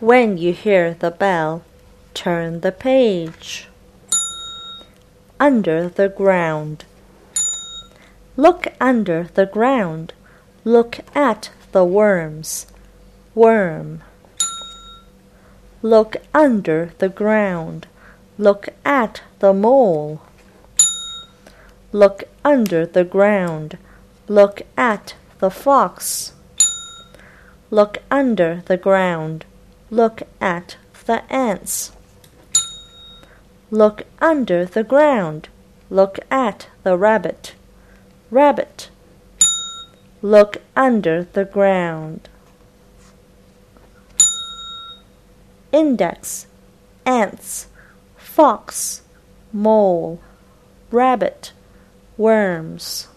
When you hear the bell, turn the page. Under the ground. Look under the ground. Look at the worms. Worm. Look under the ground. Look at the mole. Look under the ground. Look at the fox. Look under the ground. Look at the ants. Look under the ground. Look at the rabbit. Rabbit. Look under the ground. Index. Ants. Fox. Mole. Rabbit. Worms.